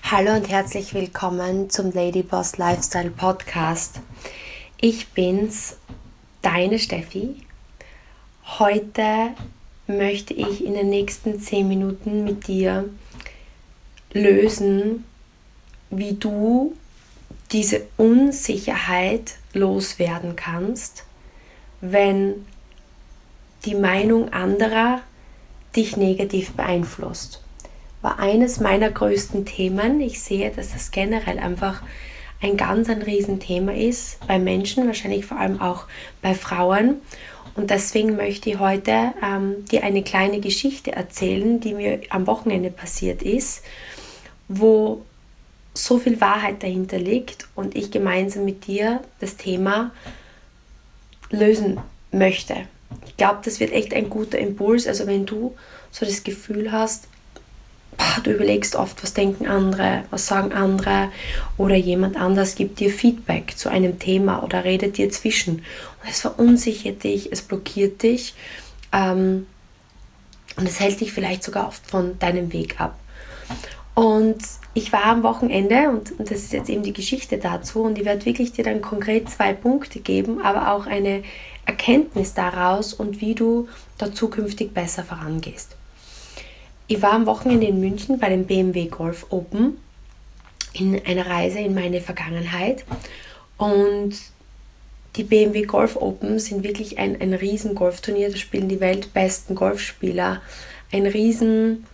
Hallo und herzlich willkommen zum Ladyboss Lifestyle Podcast. Ich bin's, deine Steffi. Heute möchte ich in den nächsten 10 Minuten mit dir lösen, wie du diese Unsicherheit loswerden kannst, wenn die Meinung anderer dich negativ beeinflusst. War eines meiner größten Themen. Ich sehe, dass das generell einfach ein Riesenthema ist, bei Menschen, wahrscheinlich vor allem auch bei Frauen. Und deswegen möchte ich heute dir eine kleine Geschichte erzählen, die mir am Wochenende passiert ist, wo so viel Wahrheit dahinter liegt und ich gemeinsam mit dir das Thema lösen möchte. Ich glaube, das wird echt ein guter Impuls. Also wenn du so das Gefühl hast, du überlegst oft, was denken andere, was sagen andere oder jemand anders gibt dir Feedback zu einem Thema oder redet dir zwischen und es verunsichert dich, es blockiert dich und es hält dich vielleicht sogar oft von deinem Weg ab. Und ich war am Wochenende und das ist jetzt eben die Geschichte dazu und ich werde wirklich dir dann konkret 2 Punkte geben, aber auch eine Erkenntnis daraus und wie du da zukünftig besser vorangehst. Ich war am Wochenende in München bei dem BMW Golf Open in einer Reise in meine Vergangenheit und die BMW Golf Open sind wirklich ein riesen Golfturnier, da spielen die weltbesten Golfspieler, ein riesen,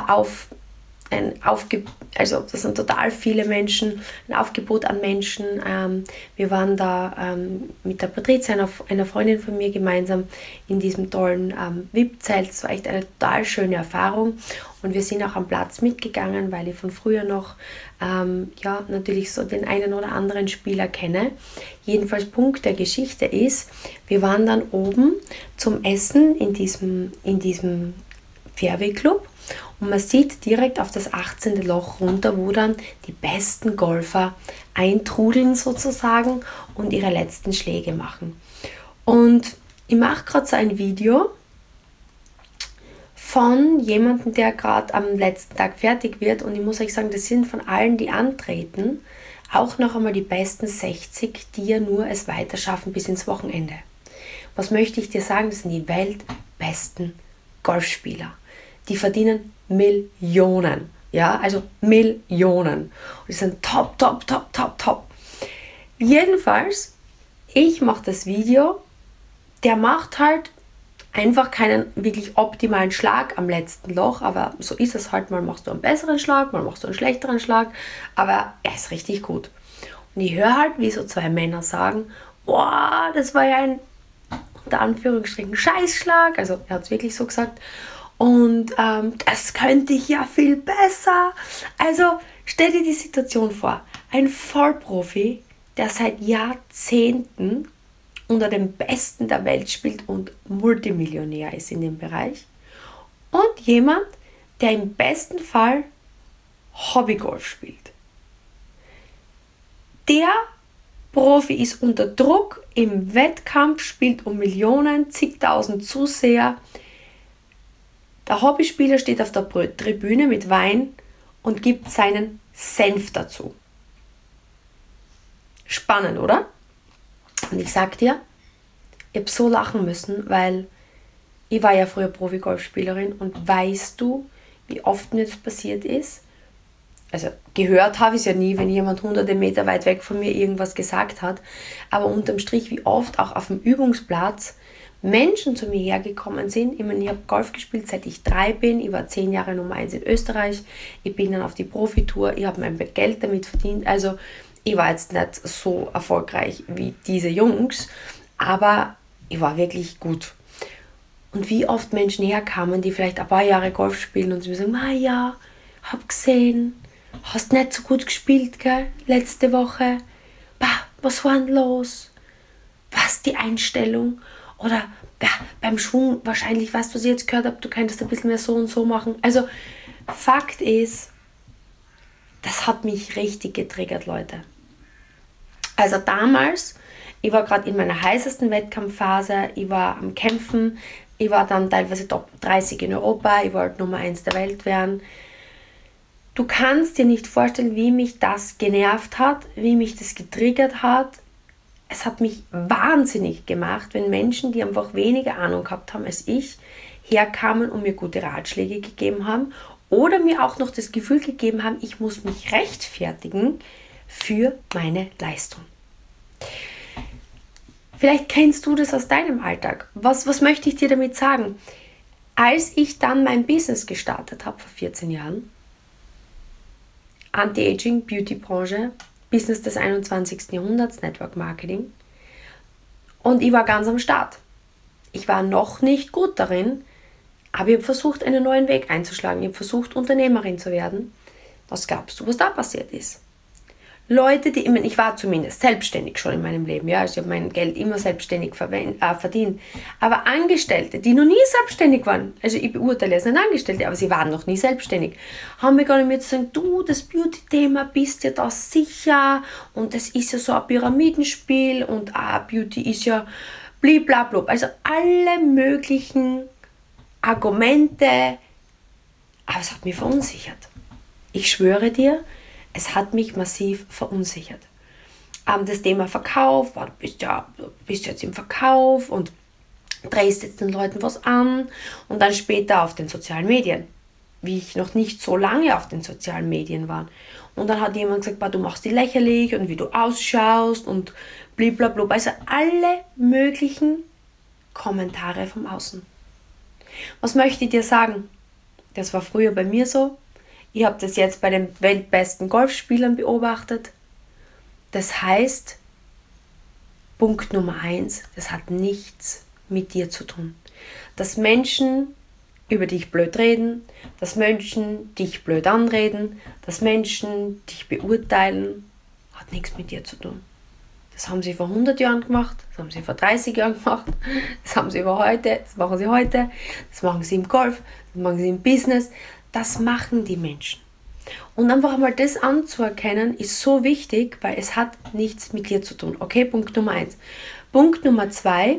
also das sind total viele Menschen, ein Aufgebot an Menschen. Wir waren da mit der Patricia, einer Freundin von mir, gemeinsam in diesem tollen VIP-Zelt. Es war echt eine total schöne Erfahrung und wir sind auch am Platz mitgegangen, weil ich von früher noch natürlich so den einen oder anderen Spieler kenne. Jedenfalls Punkt der Geschichte ist, wir waren dann oben zum Essen in diesem Fairway Club. Und man sieht direkt auf das 18. Loch runter, wo dann die besten Golfer eintrudeln sozusagen und ihre letzten Schläge machen. Und ich mache gerade so ein Video von jemandem, der gerade am letzten Tag fertig wird. Und ich muss euch sagen, das sind von allen, die antreten, auch noch einmal die besten 60, die ja nur es weiter schaffen bis ins Wochenende. Was möchte ich dir sagen? Das sind die weltbesten Golfspieler. Die verdienen Millionen. Ja, also Millionen. Und die sind top. Jedenfalls, ich mache das Video. Der macht halt einfach keinen wirklich optimalen Schlag am letzten Loch. Aber so ist es halt. Mal machst du einen besseren Schlag, mal machst du einen schlechteren Schlag. Aber er ist richtig gut. Und ich höre halt, wie so 2 Männer sagen, boah, das war ja ein, unter Anführungsstrichen, Scheißschlag. Also er hat es wirklich so gesagt. Und das könnte ich ja viel besser. Also stell dir die Situation vor. Ein Vollprofi, der seit Jahrzehnten unter den Besten der Welt spielt und Multimillionär ist in dem Bereich. Und jemand, der im besten Fall Hobbygolf spielt. Der Profi ist unter Druck im Wettkampf, spielt um Millionen, zigtausend Zuseher. Der Hobbyspieler steht auf der Tribüne mit Wein und gibt seinen Senf dazu. Spannend, oder? Und ich sag dir, ich habe so lachen müssen, weil ich war ja früher Profi-Golfspielerin und weißt du, wie oft mir das passiert ist? Also gehört habe ich es ja nie, wenn jemand hunderte Meter weit weg von mir irgendwas gesagt hat, aber unterm Strich, wie oft auch auf dem Übungsplatz Menschen zu mir hergekommen sind. Ich meine, ich habe Golf gespielt, seit ich 3 bin. Ich war 10 Jahre Nummer 1 in Österreich. Ich bin dann auf die Profitour. Ich habe mein Geld damit verdient. Also ich war jetzt nicht so erfolgreich wie diese Jungs, aber ich war wirklich gut. Und wie oft Menschen herkamen, die vielleicht ein paar Jahre Golf spielen und sie mir sagen, ja, hab gesehen, hast nicht so gut gespielt, gell, letzte Woche. Was war denn los? Was, die Einstellung? Oder beim Schwung wahrscheinlich, weißt du, was ich jetzt gehört habe, du könntest ein bisschen mehr so und so machen. Also Fakt ist, das hat mich richtig getriggert, Leute. Also damals, ich war gerade in meiner heißesten Wettkampfphase, ich war am Kämpfen, ich war dann teilweise Top 30 in Europa, ich wollte Nummer 1 der Welt werden. Du kannst dir nicht vorstellen, wie mich das genervt hat, wie mich das getriggert hat. Es hat mich wahnsinnig gemacht, wenn Menschen, die einfach weniger Ahnung gehabt haben als ich, herkamen und mir gute Ratschläge gegeben haben oder mir auch noch das Gefühl gegeben haben, ich muss mich rechtfertigen für meine Leistung. Vielleicht kennst du das aus deinem Alltag. Was möchte ich dir damit sagen? Als ich dann mein Business gestartet habe vor 14 Jahren, Anti-Aging, Beauty-Branche, Business des 21. Jahrhunderts, Network Marketing, und ich war ganz am Start. Ich war noch nicht gut darin, aber ich habe versucht, einen neuen Weg einzuschlagen. Ich habe versucht, Unternehmerin zu werden. Was glaubst du, was da passiert ist? Leute, ich war zumindest selbstständig schon in meinem Leben, ja, also ich habe mein Geld immer selbstständig verdient, aber Angestellte, die noch nie selbstständig waren, also ich beurteile jetzt nicht Angestellte, aber sie waren noch nie selbstständig, haben mir gar nicht mehr zu sagen, du, das Beauty-Thema, bist ja da sicher und das ist ja so ein Pyramidenspiel und Beauty ist ja bliblablub, also alle möglichen Argumente, aber es hat mich verunsichert. Ich schwöre dir, es hat mich massiv verunsichert. Das Thema Verkauf, du bist jetzt im Verkauf und drehst jetzt den Leuten was an und dann später auf den sozialen Medien, wie ich noch nicht so lange auf den sozialen Medien war. Und dann hat jemand gesagt, du machst dich lächerlich und wie du ausschaust und blablabla. Also alle möglichen Kommentare vom Außen. Was möchte ich dir sagen? Das war früher bei mir so. Ich habe das jetzt bei den weltbesten Golfspielern beobachtet. Das heißt, Punkt Nummer 1, das hat nichts mit dir zu tun. Dass Menschen über dich blöd reden, dass Menschen dich blöd anreden, dass Menschen dich beurteilen, hat nichts mit dir zu tun. Das haben sie vor 100 Jahren gemacht, das haben sie vor 30 Jahren gemacht, das haben sie das machen sie heute, das machen sie im Golf, das machen sie im Business. Das machen die Menschen. Und einfach mal das anzuerkennen, ist so wichtig, weil es hat nichts mit dir zu tun. Okay, Punkt Nummer 1. Punkt Nummer 2.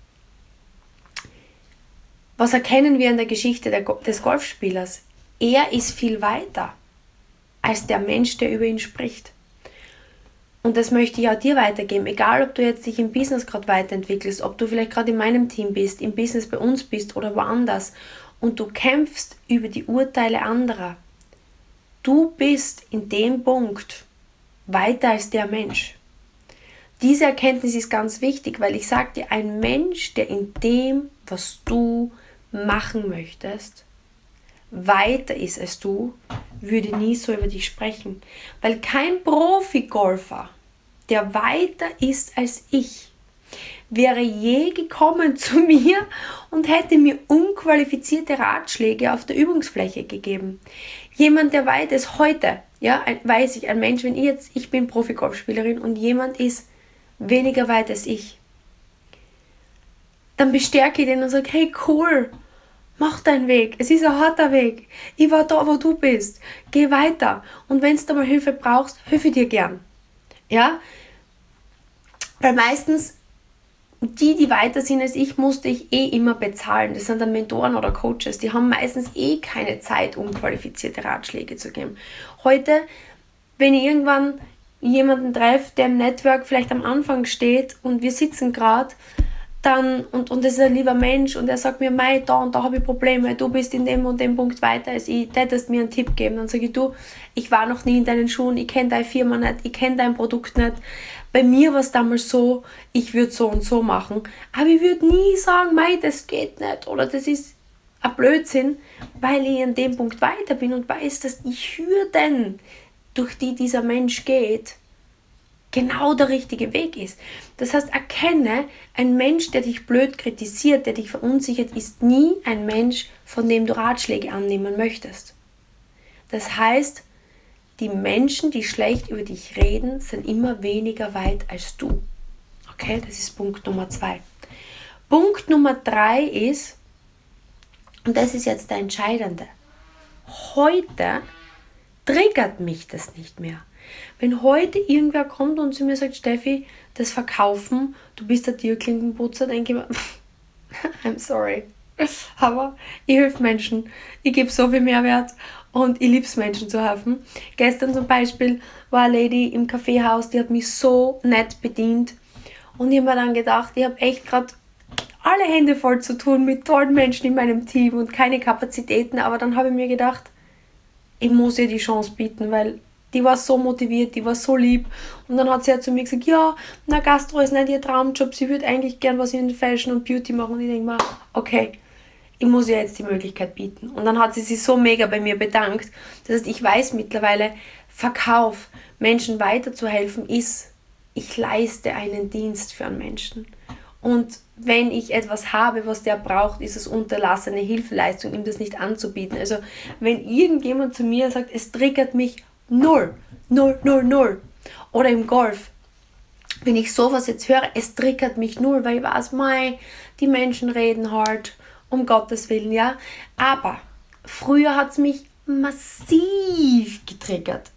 Was erkennen wir in der Geschichte des Golfspielers? Er ist viel weiter als der Mensch, der über ihn spricht. Und das möchte ich auch dir weitergeben. Egal, ob du jetzt dich im Business gerade weiterentwickelst, ob du vielleicht gerade in meinem Team bist, im Business bei uns bist oder woanders, und du kämpfst über die Urteile anderer. Du bist in dem Punkt weiter als der Mensch. Diese Erkenntnis ist ganz wichtig, weil ich sage dir, ein Mensch, der in dem, was du machen möchtest, weiter ist als du, würde nie so über dich sprechen. Weil kein Profi-Golfer, der weiter ist als ich, wäre je gekommen zu mir und hätte mir unqualifizierte Ratschläge auf der Übungsfläche gegeben. Jemand, der weit ist heute, ja, weiß ich, ein Mensch, wenn ich bin Profi-Golfspielerin und jemand ist weniger weit als ich, dann bestärke ich den und sage, hey cool, mach deinen Weg, es ist ein harter Weg, ich war da, wo du bist, geh weiter und wenn du mal Hilfe brauchst, helfe dir gern. Ja, weil meistens die weiter sind als ich, musste ich immer bezahlen. Das sind dann Mentoren oder Coaches, die haben meistens keine Zeit, um qualifizierte Ratschläge zu geben. Heute, wenn ich irgendwann jemanden treffe, der im Network vielleicht am Anfang steht und wir sitzen gerade, dann, und das ist ein lieber Mensch und er sagt mir, Mei, da und da habe ich Probleme, du bist in dem und dem Punkt weiter als ich, hättest mir einen Tipp geben. Dann sage ich, du, ich war noch nie in deinen Schuhen, ich kenne deine Firma nicht, ich kenne dein Produkt nicht. Bei mir war es damals so, ich würde so und so machen, aber ich würde nie sagen, Mei, das geht nicht oder das ist ein Blödsinn, weil ich an dem Punkt weiter bin und weiß, dass die Hürden, durch die dieser Mensch geht, genau der richtige Weg ist. Das heißt, erkenne, ein Mensch, der dich blöd kritisiert, der dich verunsichert, ist nie ein Mensch, von dem du Ratschläge annehmen möchtest. Das heißt, die Menschen, die schlecht über dich reden, sind immer weniger weit als du. Okay, das ist Punkt Nummer 2. Punkt Nummer 3 ist, und das ist jetzt der entscheidende, heute triggert mich das nicht mehr. Wenn heute irgendwer kommt und zu mir sagt, Steffi, das Verkaufen, du bist der Türklinkenputzer, denke ich mir, I'm sorry, aber ich helfe Menschen, ich gebe so viel Mehrwert und ich liebe es, Menschen zu helfen. Gestern zum Beispiel war eine Lady im Kaffeehaus, die hat mich so nett bedient und ich habe mir dann gedacht, ich habe echt gerade alle Hände voll zu tun mit tollen Menschen in meinem Team und keine Kapazitäten, aber dann habe ich mir gedacht, ich muss ihr die Chance bieten, weil die war so motiviert, die war so lieb. Und dann hat sie ja zu mir gesagt, ja, na Gastro ist nicht ihr Traumjob, sie würde eigentlich gern was in Fashion und Beauty machen. Und ich denke mir, okay, ich muss ihr jetzt die Möglichkeit bieten. Und dann hat sie sich so mega bei mir bedankt. Das heißt, ich weiß mittlerweile, Verkauf, Menschen weiterzuhelfen ist, ich leiste einen Dienst für einen Menschen. Und wenn ich etwas habe, was der braucht, ist es unterlassene Hilfeleistung, ihm das nicht anzubieten. Also wenn irgendjemand zu mir sagt, es triggert mich 0. Oder im Golf, wenn ich sowas jetzt höre, es triggert mich 0, weil ich weiß, die Menschen reden hart, um Gottes Willen, ja. Aber früher hat es mich massiv getriggert.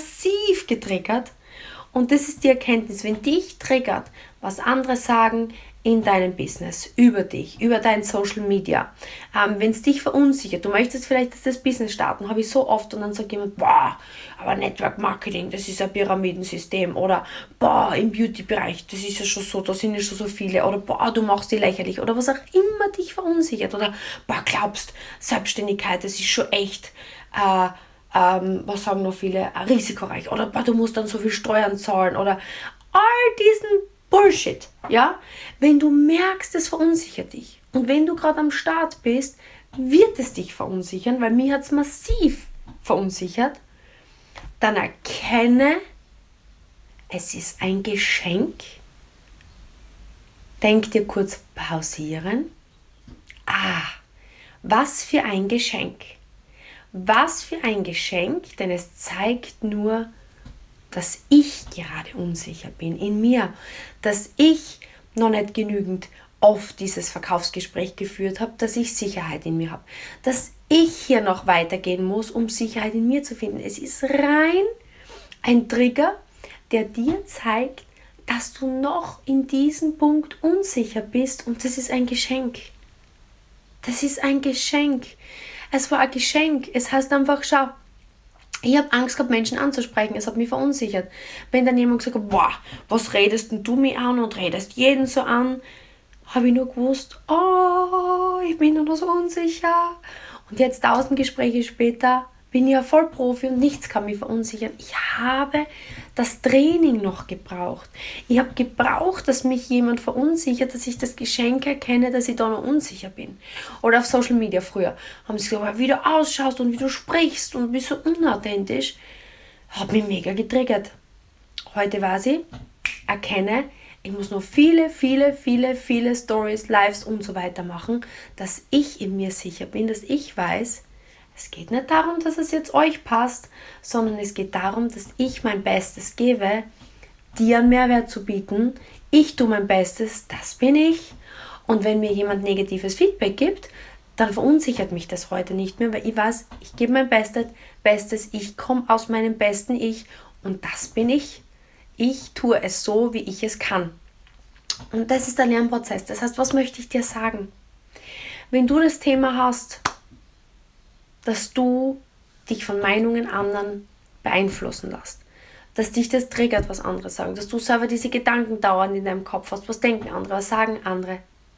Und das ist die Erkenntnis, wenn dich triggert, was andere sagen in deinem Business, über dich, über dein Social Media, wenn es dich verunsichert, du möchtest vielleicht das Business starten, habe ich so oft und dann sagt jemand, boah, aber Network Marketing, das ist ein Pyramidensystem oder boah, im Beauty-Bereich, das ist ja schon so, da sind ja schon so viele oder boah, du machst die lächerlich oder was auch immer dich verunsichert oder boah, glaubst, Selbstständigkeit, das ist schon echt, was sagen noch viele, risikoreich oder boah, du musst dann so viel Steuern zahlen oder all diesen Bullshit, ja? Wenn du merkst, es verunsichert dich und wenn du gerade am Start bist, wird es dich verunsichern, weil mir hat es massiv verunsichert, dann erkenne, es ist ein Geschenk. Denk dir kurz pausieren. Was für ein Geschenk. Was für ein Geschenk, denn es zeigt nur, dass ich gerade unsicher bin in mir, dass ich noch nicht genügend oft dieses Verkaufsgespräch geführt habe, dass ich Sicherheit in mir habe, dass ich hier noch weitergehen muss, um Sicherheit in mir zu finden. Es ist rein ein Trigger, der dir zeigt, dass du noch in diesem Punkt unsicher bist und das ist ein Geschenk. Das ist ein Geschenk. Es war ein Geschenk. Es heißt einfach, schau, ich habe Angst gehabt, Menschen anzusprechen. Es hat mich verunsichert. Wenn dann jemand gesagt hat, boah, was redest denn du mich an und redest jeden so an, habe ich nur gewusst, oh, ich bin noch so unsicher. Und jetzt 1000 Gespräche später bin ich ja voll Profi und nichts kann mich verunsichern. Ich habe das Training noch gebraucht. Ich habe gebraucht, dass mich jemand verunsichert, dass ich das Geschenk erkenne, dass ich da noch unsicher bin. Oder auf Social Media früher haben sie gesagt, wie du ausschaust und wie du sprichst und bist so unauthentisch. Hat mich mega getriggert. Heute weiß ich, erkenne, ich muss noch viele Stories, Lives und so weiter machen, dass ich in mir sicher bin, dass ich weiß, es geht nicht darum, dass es jetzt euch passt, sondern es geht darum, dass ich mein Bestes gebe, dir einen Mehrwert zu bieten. Ich tue mein Bestes, das bin ich. Und wenn mir jemand negatives Feedback gibt, dann verunsichert mich das heute nicht mehr, weil ich weiß, ich gebe mein Bestes, ich komme aus meinem besten Ich und das bin ich. Ich tue es so, wie ich es kann. Und das ist der Lernprozess. Das heißt, was möchte ich dir sagen? Wenn du das Thema hast, dass du dich von Meinungen anderen beeinflussen lässt, dass dich das triggert, was andere sagen, dass du selber diese Gedanken dauernd in deinem Kopf hast, was denken andere, was sagen andere.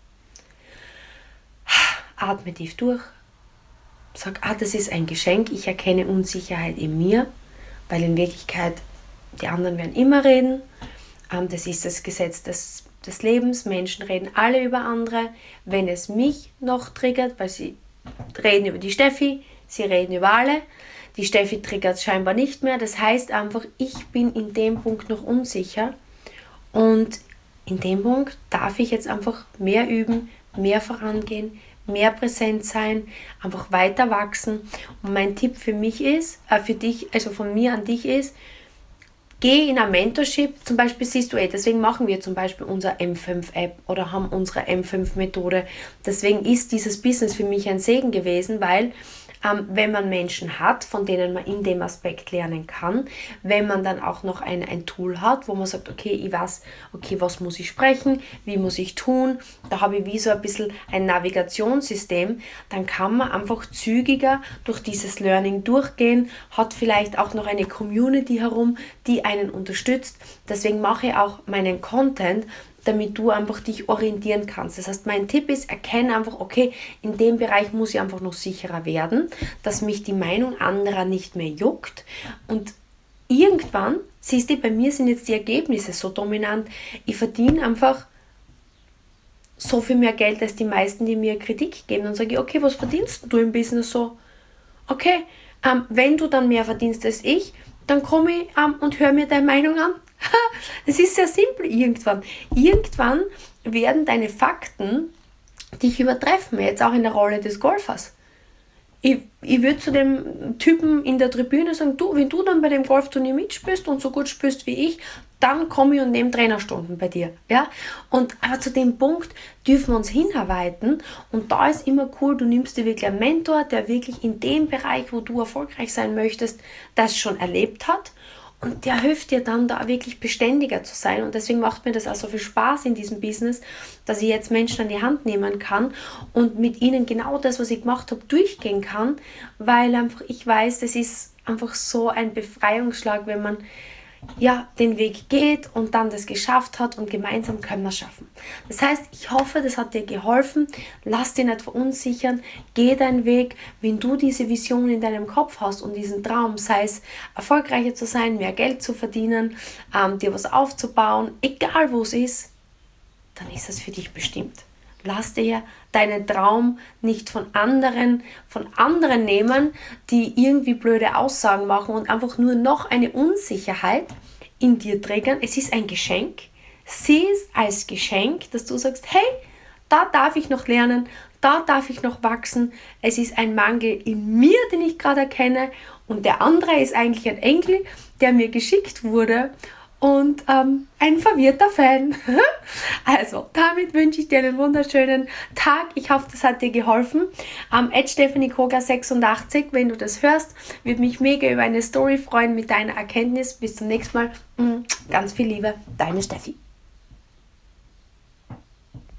Atme tief durch, sag, das ist ein Geschenk, ich erkenne Unsicherheit in mir, weil in Wirklichkeit die anderen werden immer reden, das ist das Gesetz des Lebens, Menschen reden alle über andere, wenn es mich noch triggert, weil sie reden über die Steffi, sie reden über alle. Die Steffi triggert scheinbar nicht mehr. Das heißt einfach, ich bin in dem Punkt noch unsicher. Und in dem Punkt darf ich jetzt einfach mehr üben, mehr vorangehen, mehr präsent sein, einfach weiter wachsen. Und mein Tipp für mich ist, für dich, also von mir an dich ist, geh in ein Mentorship, zum Beispiel siehst du deswegen machen wir zum Beispiel unsere M5-App oder haben unsere M5-Methode. Deswegen ist dieses Business für mich ein Segen gewesen, weil wenn man Menschen hat, von denen man in dem Aspekt lernen kann, wenn man dann auch noch ein Tool hat, wo man sagt, okay, ich weiß, okay, was muss ich sprechen, wie muss ich tun, da habe ich wie so ein bisschen ein Navigationssystem, dann kann man einfach zügiger durch dieses Learning durchgehen, hat vielleicht auch noch eine Community herum, die einen unterstützt. Deswegen mache ich auch meinen Content, damit du einfach dich orientieren kannst. Das heißt, mein Tipp ist, erkenne einfach, okay, in dem Bereich muss ich einfach noch sicherer werden, dass mich die Meinung anderer nicht mehr juckt. Und irgendwann, siehst du, bei mir sind jetzt die Ergebnisse so dominant, ich verdiene einfach so viel mehr Geld als die meisten, die mir Kritik geben. Dann sage ich, okay, was verdienst du im Business so? Okay, wenn du dann mehr verdienst als ich, dann komme ich und höre mir deine Meinung an. Das ist sehr simpel irgendwann. Irgendwann werden deine Fakten dich übertreffen, jetzt auch in der Rolle des Golfers. Ich würde zu dem Typen in der Tribüne sagen, du, wenn du dann bei dem Golfturnier mitspielst und so gut spielst wie ich, dann komme ich und nehme Trainerstunden bei dir. Ja? Aber zu dem Punkt dürfen wir uns hinarbeiten und da ist immer cool, du nimmst dir wirklich einen Mentor, der wirklich in dem Bereich, wo du erfolgreich sein möchtest, das schon erlebt hat. Und der hilft dir dann da wirklich beständiger zu sein. Und deswegen macht mir das auch so viel Spaß in diesem Business, dass ich jetzt Menschen an die Hand nehmen kann und mit ihnen genau das, was ich gemacht habe, durchgehen kann. Weil einfach ich weiß, das ist einfach so ein Befreiungsschlag, wenn man den Weg geht und dann das geschafft hat und gemeinsam können wir es schaffen. Das heißt, ich hoffe, das hat dir geholfen. Lass dich nicht verunsichern. Geh deinen Weg. Wenn du diese Vision in deinem Kopf hast und diesen Traum, sei es erfolgreicher zu sein, mehr Geld zu verdienen, dir was aufzubauen, egal wo es ist, dann ist es für dich bestimmt. Lass dir deinen Traum nicht von anderen nehmen, die irgendwie blöde Aussagen machen und einfach nur noch eine Unsicherheit in dir triggern. Es ist ein Geschenk. Sieh es als Geschenk, dass du sagst, hey, da darf ich noch lernen, da darf ich noch wachsen. Es ist ein Mangel in mir, den ich gerade erkenne und der andere ist eigentlich ein Engel, der mir geschickt wurde. Und ein verwirrter Fan. Also, damit wünsche ich dir einen wunderschönen Tag. Ich hoffe, das hat dir geholfen. @StephanieKoga86, wenn du das hörst, würde mich mega über eine Story freuen mit deiner Erkenntnis. Bis zum nächsten Mal. Ganz viel Liebe, deine Steffi.